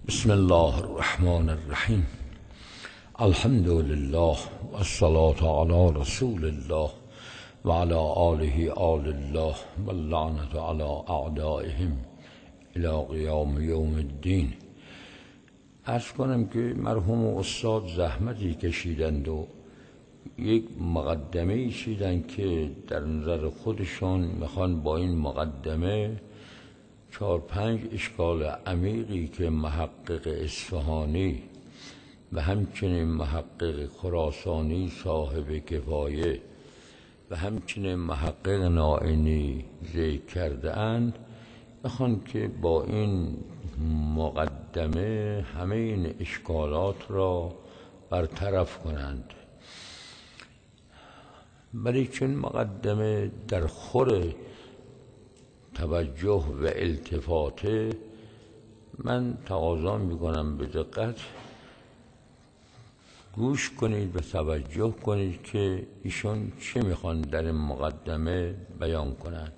بسم الله الرحمن الرحیم. الحمد لله والصلاة علی رسول الله و علی آله آل الله و اللعنة علی اعدائهم الی قیام یوم الدین. عرض کنم که مرحوم استاد زحمتی کشیدند و یک مقدمه چیدند که در نظر خودشان میخوان با این مقدمه 4-5 اشکال عمیقی که محقق اصفهانی و همچنین محقق خراسانی صاحب کفایه و همچنین محقق نائینی ذکر کرده اند بخوان که با این مقدمه همه این اشکالات را برطرف کنند. ولی چون مقدمه در خور توجه و التفاته، من تقاضا میکنم به دقت گوش کنید و توجه کنید که ایشون چه میخوان در این مقدمه بیان کنند.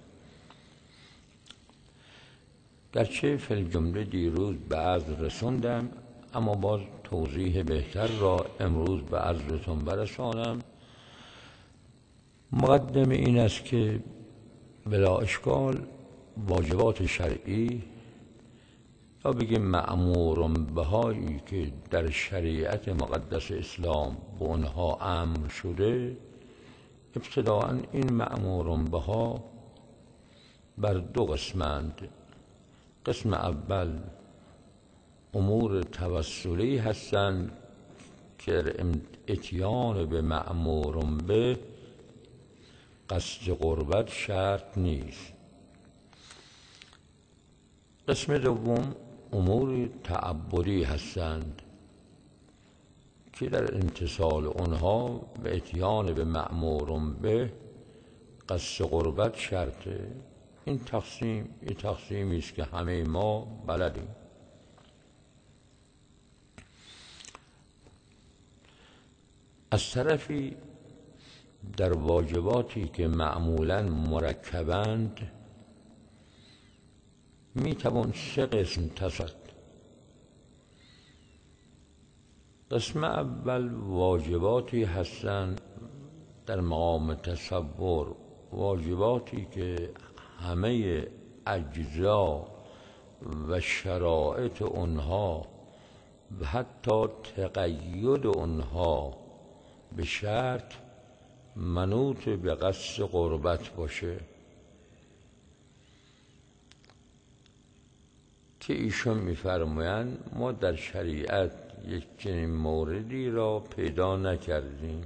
گرچه فی الجمله دیروز به عرض رسوندم، اما باز توضیح بهتر را امروز به عرضتون برسانم. مقدمه این است که بلا اشکال واجبات شرعی یا بگیم مأمور بهایی که در شریعت مقدس اسلام به آنها امر شده، ابتداء این مأمور بها بر 2 قسمند. قسم اول امور توسلی هستند که اتیان به مأمور به قصد قربت شرط نیست. قسم دوم امور تعبدی هستند که در امتثال آنها و اتیان به مأمور به قصد قربت شرطه. این تقسیمی است که همه ما بلدیم. از طرفی در واجباتی که معمولاً مرکبند میتوان 3 قسم تصد. قسم اول واجباتی هستند در مقام تصور، واجباتی که همه اجزا و شرایط آنها و حتی تقید آنها به شرط منوط به قصد قربت باشه، که ایشون میفرمایند ما در شریعت یک چنین موردی را پیدا نکردیم.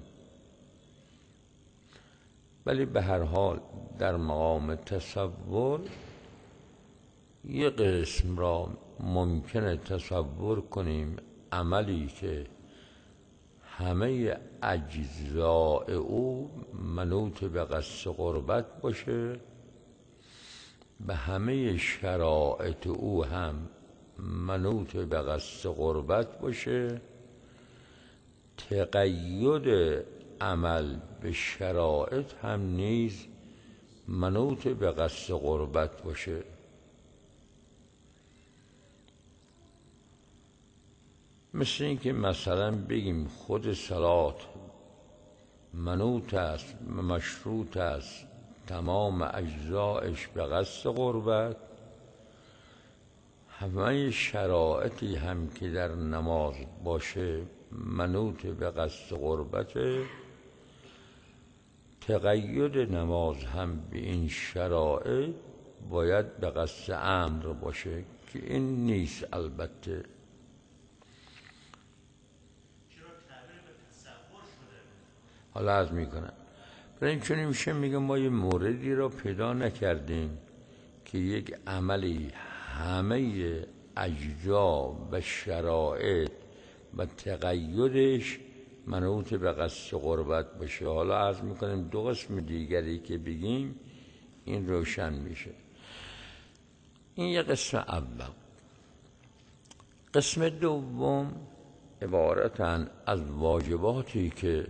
ولی به هر حال در مقام تصور یک قسم را ممکنه تصور کنیم، عملی که همه اجزاء او منوط به قصد قربت باشه، به همه شرایط او هم منوط به قصد قربت باشه، تقید عمل به شرایط هم نیز منوط به قصد قربت باشه. مثل این که مثلا بگیم خود صلات منوط است و مشروط است تمام اجزایش به قصد قربت، همه شرایطی هم که در نماز باشه منوط به قصد قربت، تقید نماز هم به این شرایط باید به قصد امر باشه که این نیست. البته حالا عرض میکنم برای چون میشه میگه ما یه موردی را پیدا نکردیم که یک عملی همه اجزا و شرایط و تقیدش منوط به قصد قربت باشه. حالا عرض میکنیم 2 قسم دیگری که بگیم این روشن میشه. این یه قسم اول. قسم دوم عبارتن از واجباتی که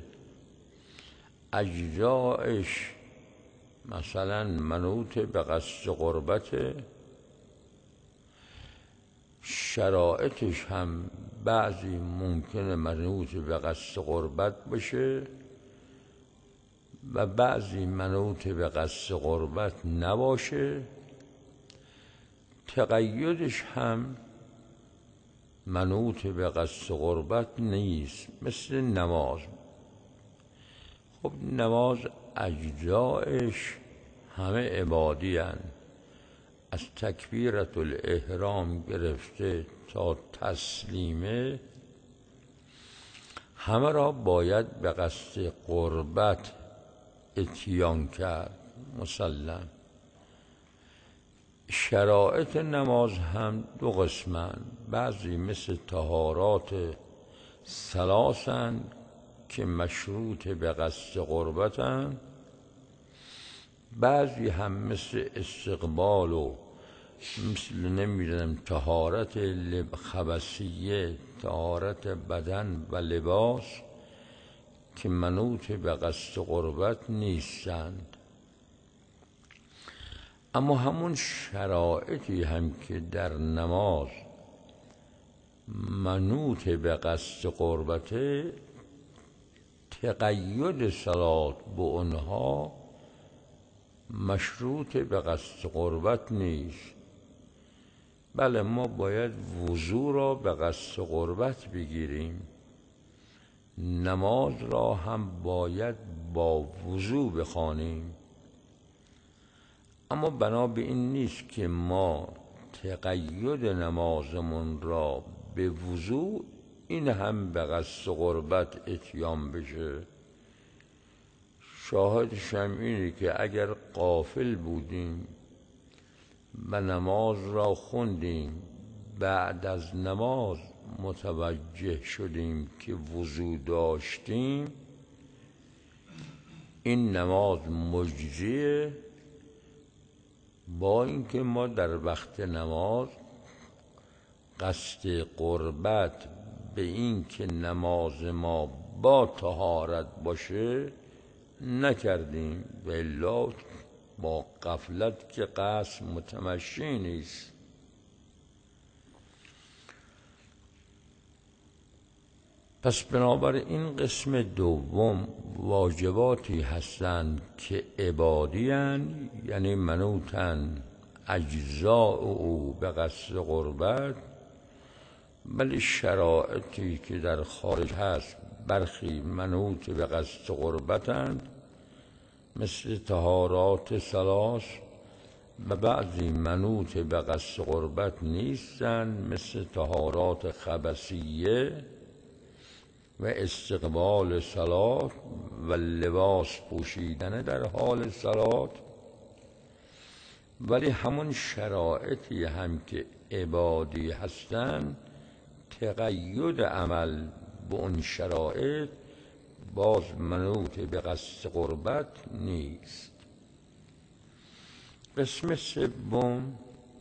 اجزایش مثلا منوط به قصد قربت، شرایطش هم بعضی ممکنه منوط به قصد قربت باشه و بعضی منوط به قصد قربت نباشه. تقیدش هم منوط به قصد قربت نیست، مثل نماز. خب نماز اجزایش همه عبادی هستند، از تکبیرة الاحرام گرفته تا تسلیمه همه را باید به قصد قربت اتیان کرد مسلم. شرایط نماز هم دو قسمند، بعضی مثل طهارات ثلاثند که مشروط به قصد قربتند، بعضی هم مثل استقبال و مثل نمیدونم طهارت خبثیه، طهارت بدن و لباس که منوط به قصد قربت نیستند. اما همون شرایطی هم که در نماز منوط به قصد قربته، تقید صلات به اونها مشروط به قصد قربت نیست. بله ما باید وضو را به قصد قربت بگیریم، نماز را هم باید با وضو بخوانیم، اما بنا به این نیست که ما تقید نمازمون را به وضو این هم به قصد قربت اتیان بشه. شاهدش هم اینه که اگر غافل بودیم و نماز را خوندیم، بعد از نماز متوجه شدیم که وضو داشتیم، این نماز مجزیه، با اینکه ما در وقت نماز قصد قربت به این که نماز ما با طهارت باشه نکردیم، و الا با غفلت که قصد متمشی نیست. پس بنابراین قسم دوم واجباتی هستند که عبادی هستند، یعنی منوطن اجزاء او به قصد قربت، ولی شرایطی که در خارج هست برخی منوط به قصد قربتند، مثل طهارات ثلاث، و بعضی منوط به قصد قربت نیستند، مثل طهارات خبثیه و استقبال صلات و لباس پوشیدن در حال صلات. ولی همون شرایطی هم که عبادی هستند، تقید عمل به اون شرایط باز منوط به قصد قربت نیست. قسم سوم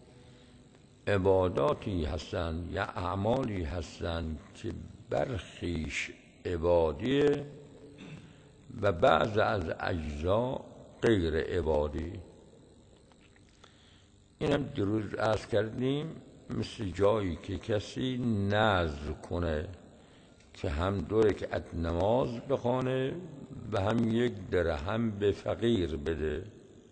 عباداتی هستند یا اعمالی هستند که برخیش عبادیه و بعض از اجزا غیر عبادی. اینم دیروز عرض کردیم، مثل جایی که کسی نذر کنه که هم 2 رکعت نماز بخوانه و هم 1 درهم به فقیر بده.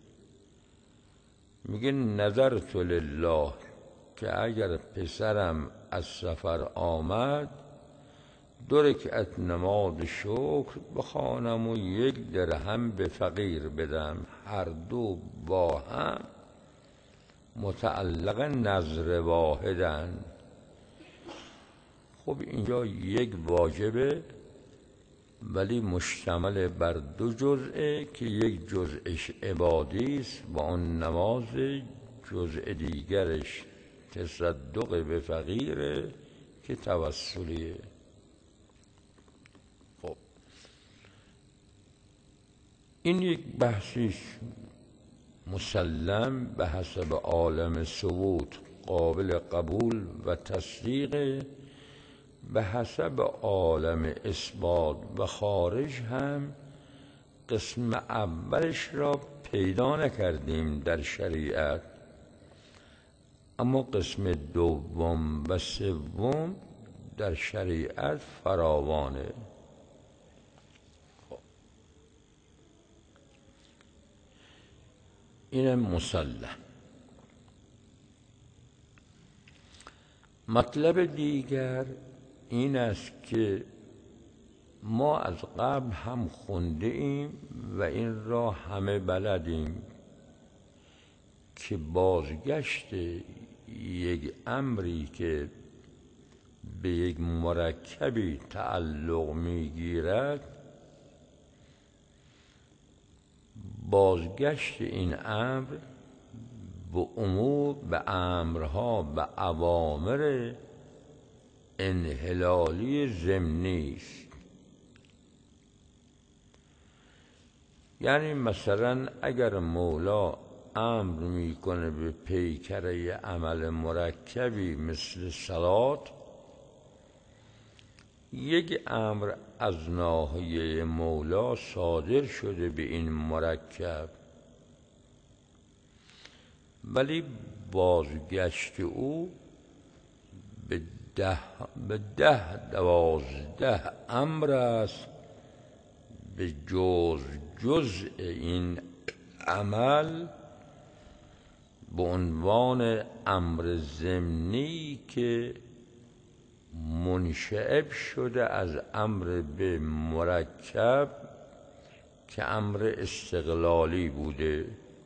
میگه نذرت لله که اگر پسرم از سفر آمد 2 رکعت نماز شکر بخوانم و 1 درهم به فقیر بدم، هر دو با هم متعلق نذر واحدن. خب اینجا 1 واجبه ولی مشتمل بر 2 جزئه که 1 جزئش عبادی است و اون نماز، جزء دیگرش تصدق به فقیره که توسلیه. خب این یک بحثی مسلم به حسب عالم ثبوت قابل قبول و تصدیق، به حسب عالم اثبات و خارج هم قسم اولش را پیدا نکردیم در شریعت، اما قسم دوم و سوم در شریعت فراوانه. این مسلم. مطلب دیگر این است که ما از قبل هم خونده ایم و این را همه بلدیم که بازگشت یک امری که به یک مرکبی تعلق میگیرد، بازگشت این امر به امور، به امرها، به اوامر انحلالی ضمنی است. یعنی مثلا اگر مولا امر میکنه به پیکره عمل مرکبی مثل صلات، یک امر از ناحیه مولا صادر شده به این مرکب، ولی بازگشت او به 12 امر است به جزء این عمل به عنوان امر ضمنی که منشعب شده از امر به مرکب که امر استقلالی بوده.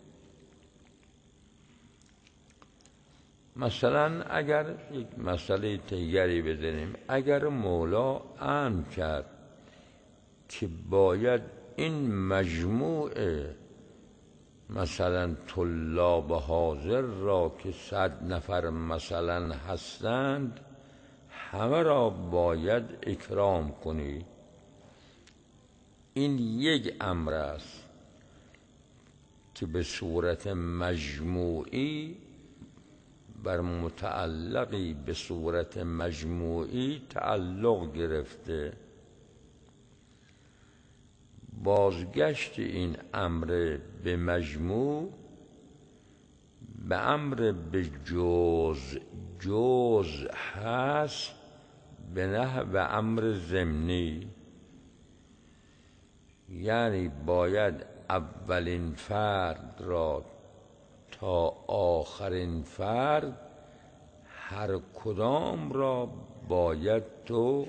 مثلا اگر یک مسئله دیگری بزنیم، اگر مولا امر کرد که باید این مجموعه مثلا طلاب حاضر را که 100 نفر مثلا هستند همه را باید اکرام کنی، این یک امر است که به صورت مجموعی بر متعلقی به صورت مجموعی تعلق گرفته. بازگشت این امر به مجموع به امر به جزء هست به نحو امر ضمنی. یعنی باید اولین فرد را تا آخرین فرد هر کدام را باید تو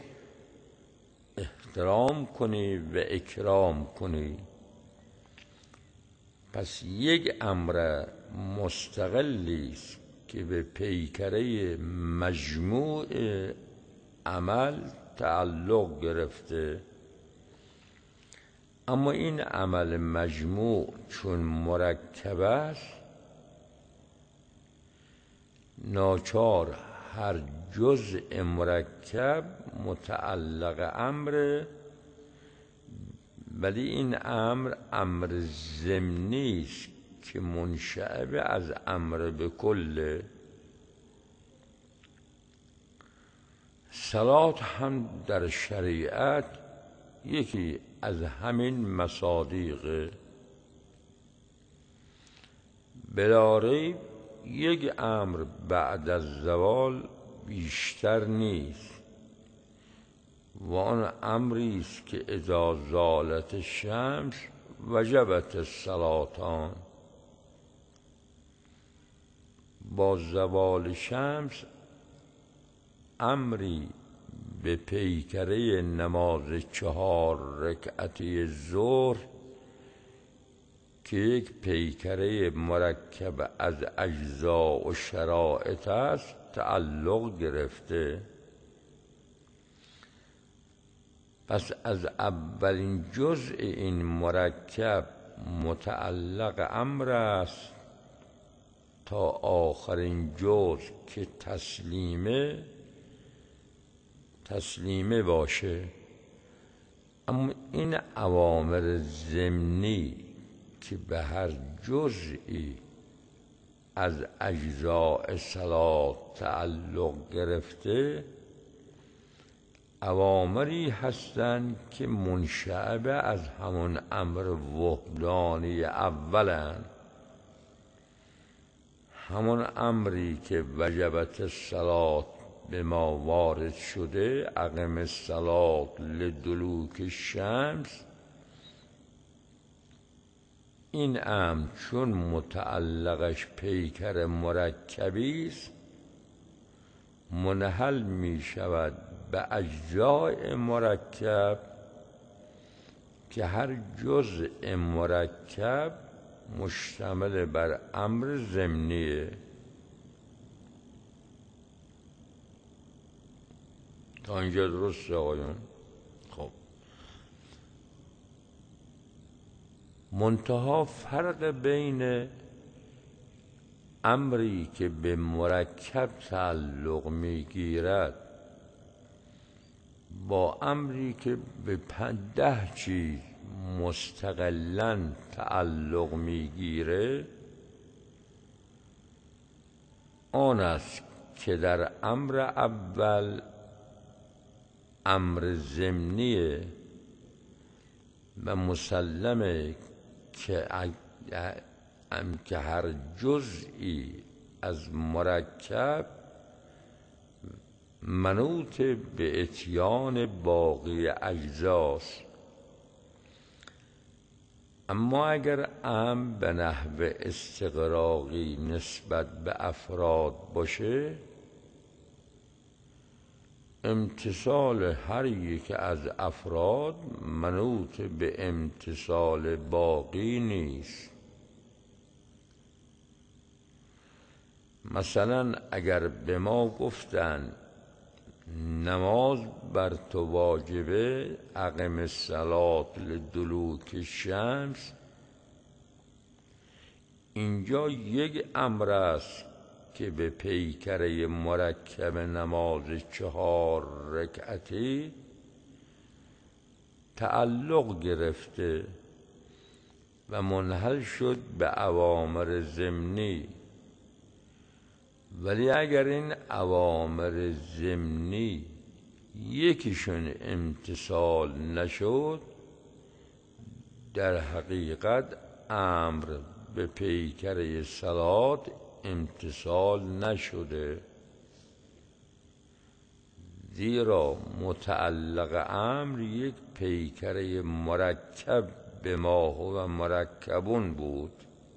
احترام کنی و اکرام کنی. پس یک امر مستقلی است که به پیکره مجموع عمل تعلق گرفته، اما این عمل مجموع چون مرکب است ناچار هر جزء مرکب متعلق امر، ولی این امر ضمنی است که منشعب از امر به کل. صلات هم در شریعت یکی از همین مصادیق. بلا ریب یک امر بعد از زوال بیشتر نیست و آن امری است که اذا زالت الشمس وجبت الصلاتان. با زوال شمس امری به پیکره نماز 4 رکعتی ظهر که یک پیکره مرکب از اجزا و شرائط است تعلق گرفته. پس از اولین جزء این مرکب متعلق امر است تا آخرین جزء که تسلیمه باشه. اما این اوامر ضمنی که به هر جزئی از اجزاء صلات تعلق گرفته اوامری هستند که منشعب از همون امر وحدانی اولند. همون امری که وجبت الصلاة به ما وارد شده، اقم الصلاة لدلوک الشمس، این امر چون متعلقش پیکر مرکبی است، منحل می شود به اجزاء مرکب که هر جزء مرکب مشتمل بر امر ضمنیه. تا اینجا درسته آقایون؟ خب منتها فرق بین امری که به مرکب تعلق میگیرد با امری که به 10 چیز مستقلاً تعلق میگیره آن است که در امر اول امر ضمنیه و مسلمه که هر جزئی از مرکب منوط به اتیان باقی اجزاست. اما اگر امر به نحو استغراقی نسبت به افراد باشه، امتصال هر یک از افراد منوط به امتصال باقی نیست. مثلا اگر به ما گفتن نماز بر تو واجبه، اقم الصلاة لدلوک الشمس، اینجا یک امر است که به پیکره مرکب نماز 4 رکعتی تعلق گرفته و منحل شد به اوامر ضمنی. ولی اگر این اوامر ضمنی یکیشون امتصال نشد، در حقیقت امر به پیکره صلات امتصال نشده، زیرا متعلق امر یک پیکره مرکب به ما هو مرکبون بود.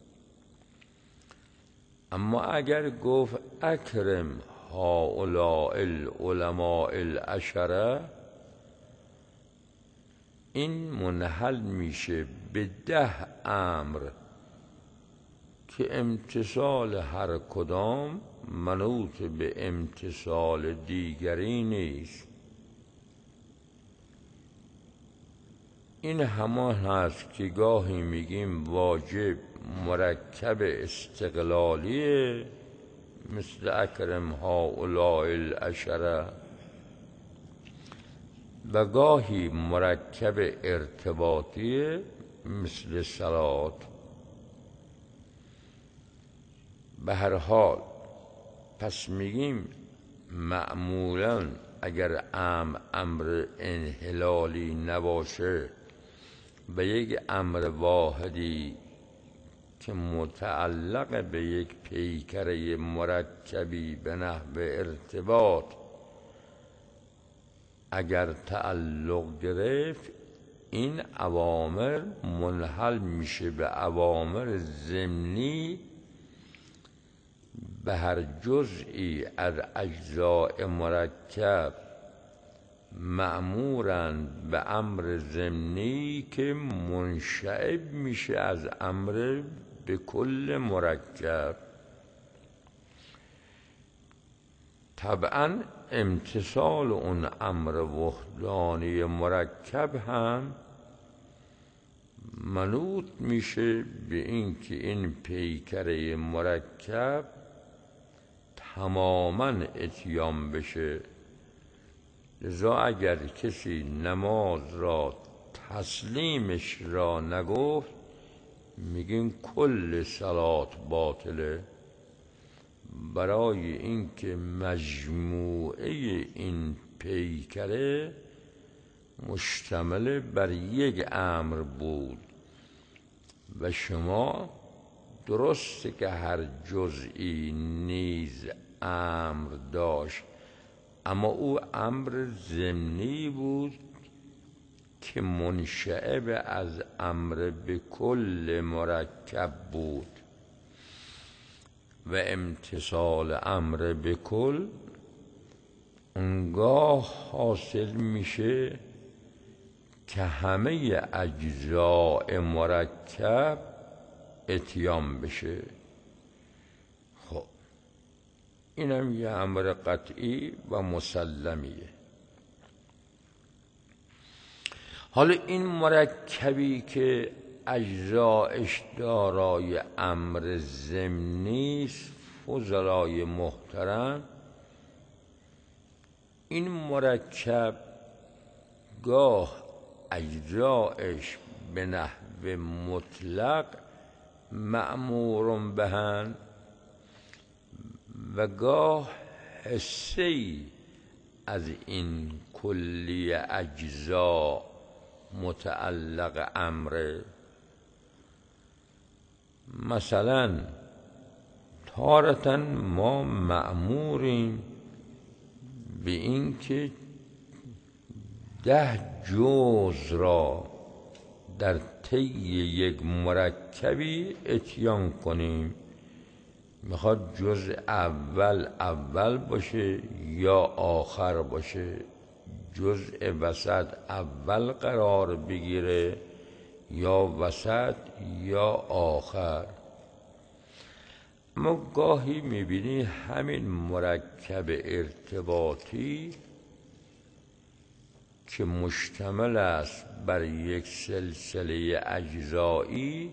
اما اگر گفت اکرم هؤلاء العلماء العشره، این منحل میشه به 10 امر که امتصال هر کدام منوط به امتصال دیگری نیست. این همان هست که گاهی میگیم واجب مرکب استقلالیه مثل اکرم هؤلاء العشره، و گاهی مرکب ارتباطیه مثل صلات. به هر حال پس میگیم معمولاً اگر امر انحلالی نباشه و یک امر واحدی که متعلق به یک پیکره مرکبی به نحو ارتباط اگر تعلق گرفت، این اوامر منحل میشه به اوامر ضمنی به هر جزئی از اجزاء مرکب مأمورند به امر ضمنی که منشعب میشه از امر به کل مرکب. طبعا امتصال اون امر وحدانی مرکب هم منوط میشه به این که این پیکره مرکب تماما اتیان بشه. لذا اگر کسی نماز را تسلیمش را نگفت، میگین کل صلات باطله، برای اینکه مجموعه این پیکره مشتمل بر یک امر بود و شما درسته که هر جزئی نیز امر داشت، اما او امر ضمنی بود که منشعب از امر به کل مرکب بود و امتصال امر به کل اونگاه حاصل میشه که همه اجزاء مرکب اتیان بشه. خب اینم یه امر قطعی و مسلمیه. حالا این مرکبی که اجزایش دارای امر ضمنی است، فضلای محترم، این مرکب گاه اجزایش به نحو مطلق مأمور بهن و گاه حصه‌ای از این کلی اجزا متعلق امره. مثلا تارةً ما مأموریم به این که 10 جزء را در طی یک مرکبی اتیان کنیم. میخواد جزء اول باشه یا آخر باشه، جزء وسط اول قرار بگیره یا وسط یا آخر. اما گاهی میبینی همین مرکب ارتباطی که مشتمل است بر یک سلسله اجزایی،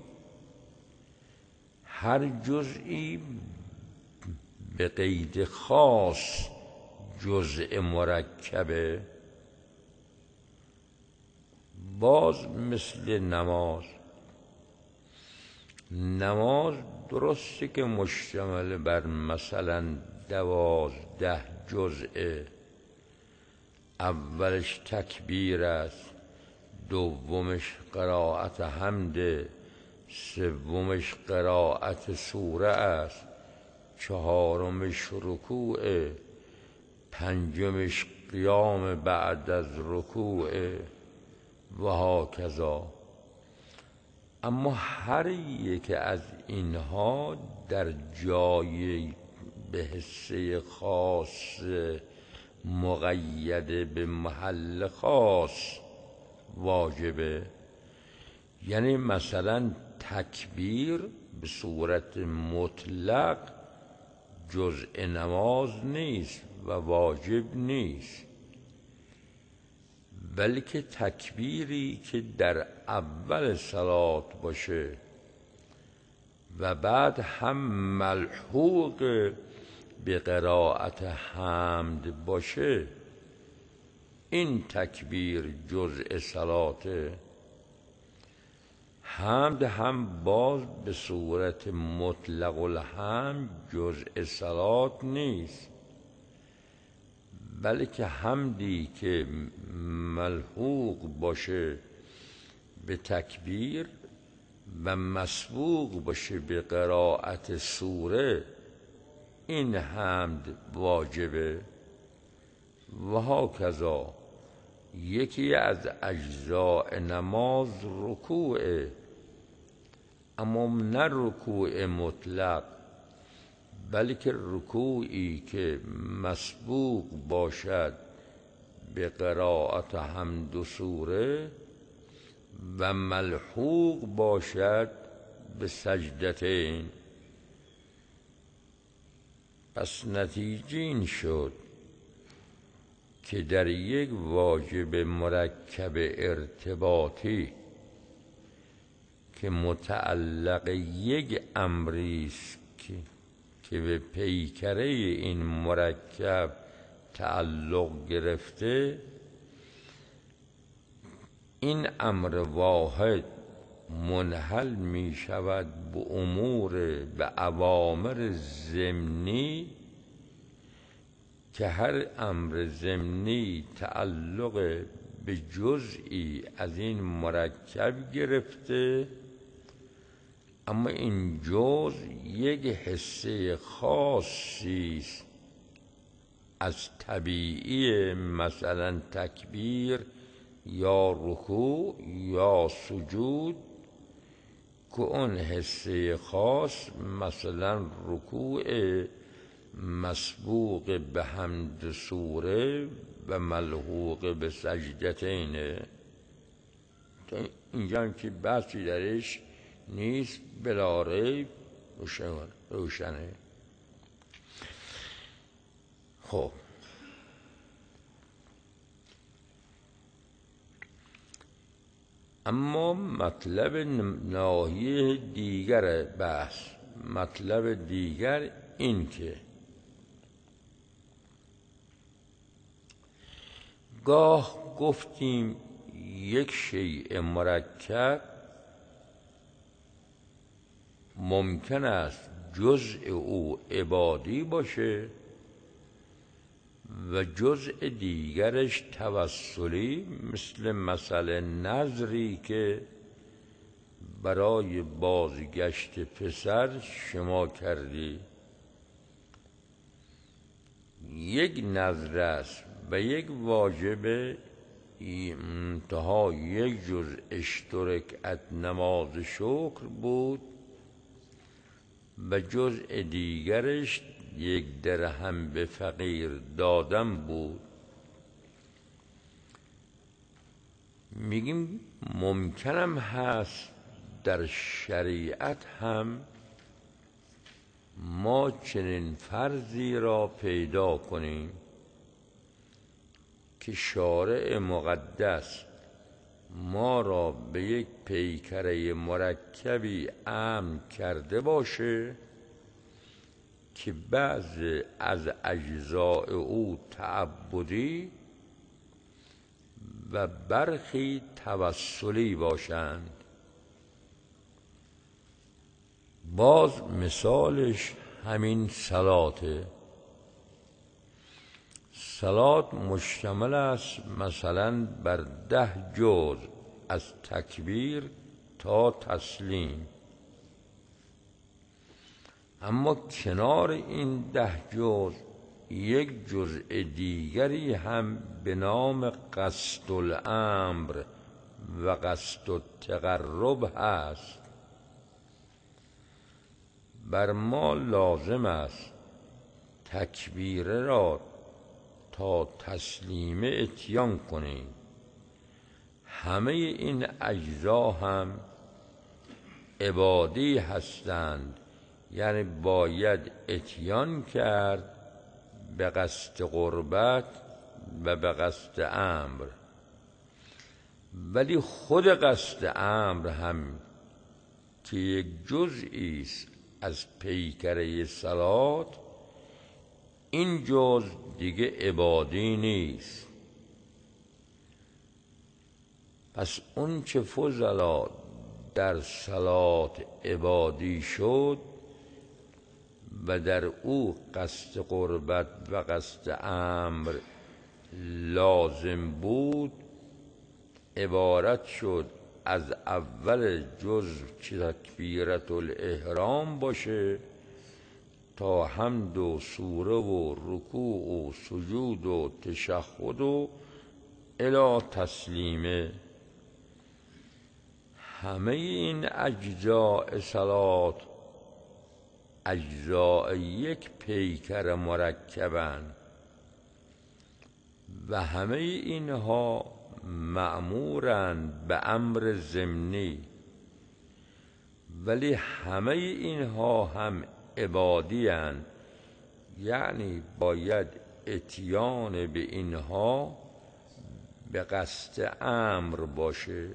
هر جزئی به قید خاص جزء مرکبه. باز مثل نماز درسته که مشتمل بر مثلا 12 جزءه. اولش تکبیر است، دومش قرائت حمد، سومش قرائت سوره است، چهارمش رکوع، پنجمش قیام بعد از رکوع و هاکذا. اما هر یک از اینها در جای به حصه خاص مقید به محل خاص واجبه. یعنی مثلا تکبیر به صورت مطلق جزء نماز نیست و واجب نیست، بلکه تکبیری که در اول صلات باشه و بعد هم ملحوق به قرائت حمد باشه، این تکبیر جزء صلاته. حمد هم باز به صورت مطلق الحمد جزء صلات نیست، بلکه حمدی که ملحوق باشه به تکبیر و مسبوق باشه به قرائت سوره، این حمد واجبه. و هاکذا یکی از اجزاء نماز رکوعه، اما نه رکوع مطلق، بلکه رکوعی که مسبوق باشد به قرائت حمد و سوره و ملحوق باشد به سجدتین. پس نتیجه این شد که در یک واجب مرکب ارتباطی که متعلق یک امری است که به پیکره این مرکب تعلق گرفته، این امر واحد منحل می شود به اوامر ضمنی که هر امر ضمنی تعلق به جزئی از این مرکب گرفته اما این جز یک حصه خاصی است از طبیعی، مثلا تکبیر یا رکوع یا سجود، که اون حصه خاص مثلا رکوع مسبوق به حمد سوره و ملحوق به سجدتین. اینجا هم که بحثی درش نیست، بلا ریب روشنه. خب اما مطلب ناحیه دیگر بحث، مطلب دیگر این که گاه گفتیم یک شیء مرکب ممکن است جزء او عبادی باشه و جزء دیگرش توسلی، مثل نذری که برای بازگشت پسر شما کردی. یک نذر است و یک واجب، انتها یک جز اشترکت نماز شکر بود و جزء دیگرش 1 درهم به فقیر دادن بود. میگیم ممکنم هست در شریعت هم ما چنین فرضی را پیدا کنیم که شارع مقدس ما را به یک پیکره مرکبی امر کرده باشه که بعض از اجزاء او تعبدی و برخی توسلی باشند. باز مثالش همین صلاته. صلات مشتمل است مثلا بر 10 جز از تکبیر تا تسلیم، اما کنار این 10 جز یک جزء دیگری هم به نام قصد الامر و قصد التقرب هست. بر ما لازم است تکبیره را تا تسلیم اتیان کنیم. همه این اجزا هم عبادی هستند، یعنی باید اتیان کرد به قصد قربت و به قصد امر. ولی خود قصد امر هم که یک جزئی است از پیکره صلات، این جز دیگه عبادی نیست. پس اون چه فضلا در صلات عبادی شد و در او قصد قربت و قصد امر لازم بود، عبارت شد از اول جز تکبیرت الاحرام باشه تا حمد و سوره و رکوع و سجود و تشهد و الی تسلیمه. همه این اجزاء صلات اجزاء یک پیکر مرکبند و همه اینها مأمورند به امر ضمنی، ولی همه اینها هم عبادی اند، یعنی باید اتیان به اینها به قصد امر باشه.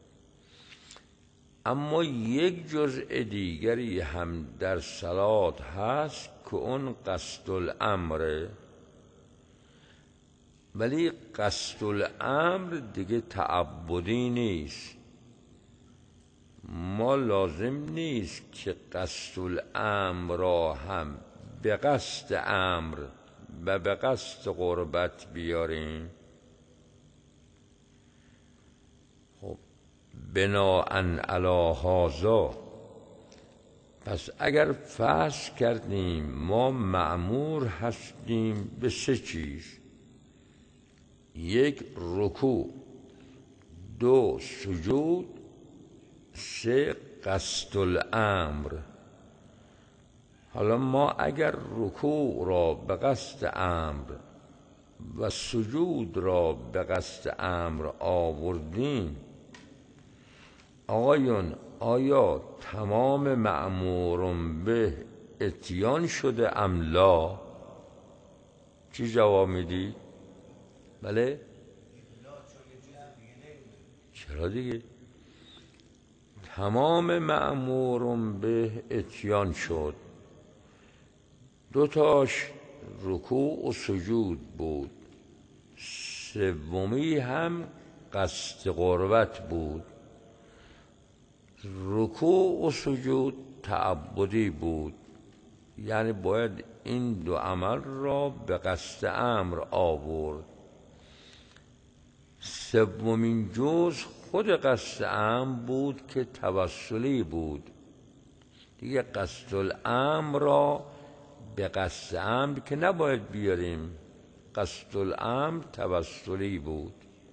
اما یک جزء دیگری هم در صلات هست که اون قصد الامره، ولی قصد الامر دیگه تعبدی نیست. ما لازم نیست که قصد الامر را هم به قصد امر و به قصد قربت بیاریم. خب بناءً علی هذا پس اگر فرض کردیم ما مأمور هستیم به 3 چیز: 1 رکوع، 2 سجود، 3 قصد الامر. حالا ما اگر رکوع را به قصد امر و سجود را به قصد امر آوردیم، آقایون آیا تمام مأمورون به اتیان شده ام لا؟ چی جواب میدی؟ بله؟ چرا دیگه؟ تمام مأمورون به اتیان شد. 2 تاش رکوع و سجود بود، 3 هم قصد قربت بود. رکوع و سجود تعبدی بود، یعنی باید این 2 عمل را به قصد امر آورد. 3 جز خود قصد امر بود که توسلی بود. دیگه قصد الامر را به قصد امر که نباید بیاریم، قصد الامر توسلی بود.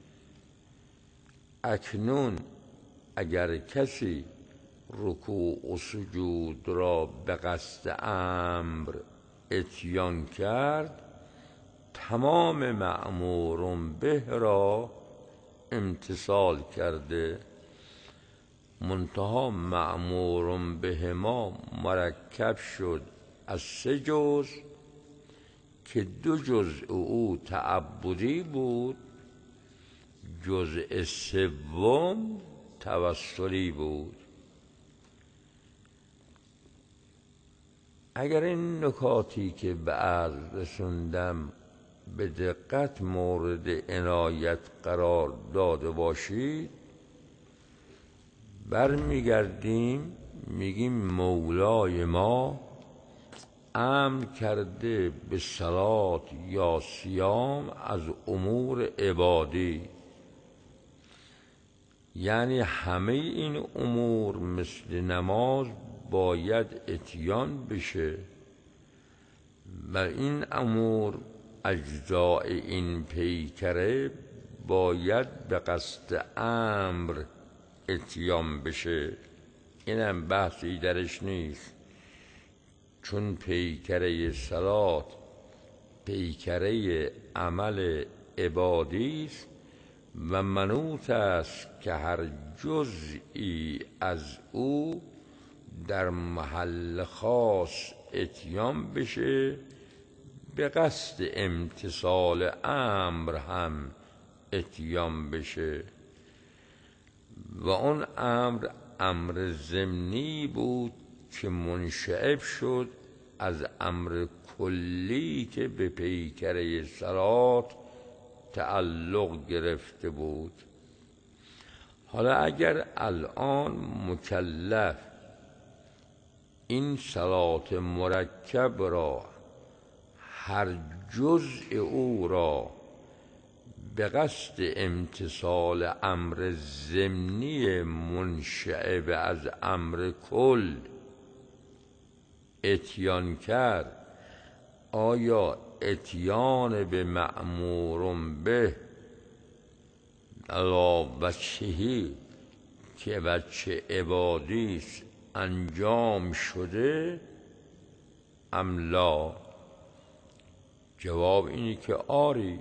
اکنون اگر کسی رکوع و سجود را به قصد امر اتیان کرد، تمام مأمورون به را امتثال کرده. منتها مأمورون به ما مرکب شد از 3 جز که 2 جزء او تعبدی بود، جزء 3 توسلی بود. اگر این نکاتی که به عرض رسوندم به دقت مورد عنایت قرار داده باشید، برمیگردیم میگیم مولای ما امر کرده به صلات یا صیام از امور عبادی، یعنی همه این امور مثل نماز باید اتیان بشه و این امور اجزاء این پیکره باید به قصد امر اتیان بشه. اینم بحثی درش نیست، چون پیکره صلات پیکره عمل عبادی است و منوط است که هر جزئی از او در محل خاص اتیان بشه، به قصد امتثال امر هم اتیان بشه. و اون امر امر ضمنی بود که منشعب شد از امر کلی که به پیکره صلات تعلق گرفته بود. حالا اگر الان مکلف این صلات مرکب را هر جزء او را به قصد امتثال امر ضمنی منشعب از امر کل اتیان کرد، آیا اتیان به مأمور به علی وجهی که وجه عبادی است انجام شده ام لا؟ جواب اینی که آری،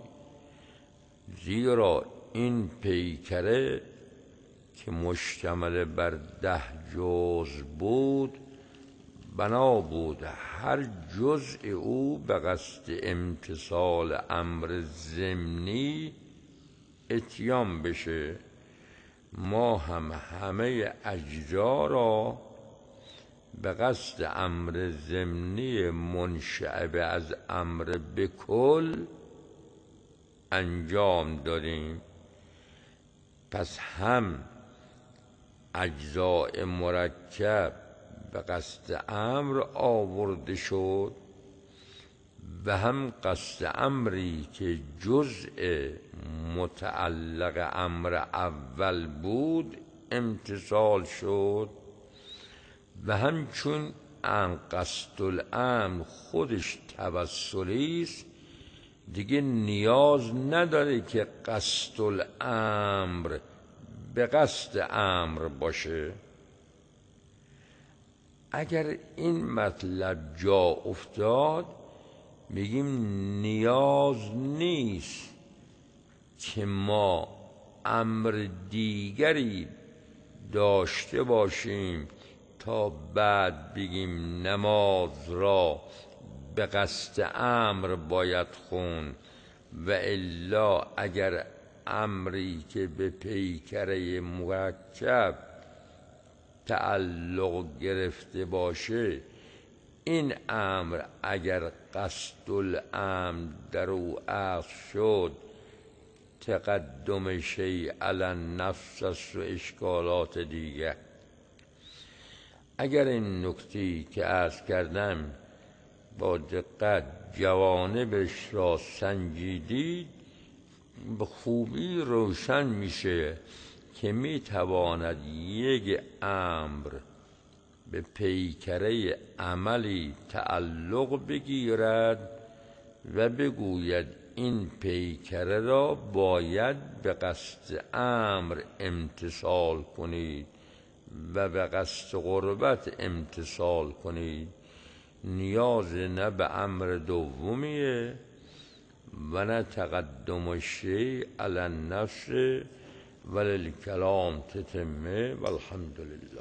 زیرا این پیکره که مشتمل بر 10 جزء بود، بنا بود هر جزء او به قصد امتثال امر ضمنی اتیان بشه. ما هم همه اجزا را به قصد امر ضمنی منشعب از امر بکل انجام دادیم. پس هم اجزاء مرکب به قصد امر آورده شد و هم قصد امری که جزء متعلق امر اول بود امتثال شد و همچون قصد الامر خودش توسلی است، دیگه نیاز نداره که قصد الامر به قصد امر باشه. اگر این مطلب جا افتاد میگیم نیاز نیست که ما امر دیگری داشته باشیم تا بعد بگیم نماز را به قصد امر باید خون، و الا اگر امری که به پیکره مرکب تعلق گرفته باشه، این امر اگر قصد الامر در او اخذ شد تقدم شیء علی النفس است و اشکالات دیگر. اگر این نکته‌ای که عرض کردم با دقت جوانبش را سنجیدید، به خوبی روشن میشه که میتواند یک امر به پیکره عملی تعلق بگیرد و بگوید این پیکره را باید به قصد امر امتثال کنید و به قصد قربت امتثال کنید. نیاز نه به امر دومیه و نه تقدم الشیء علی النفس، وللکلام تتمه والحمدلله.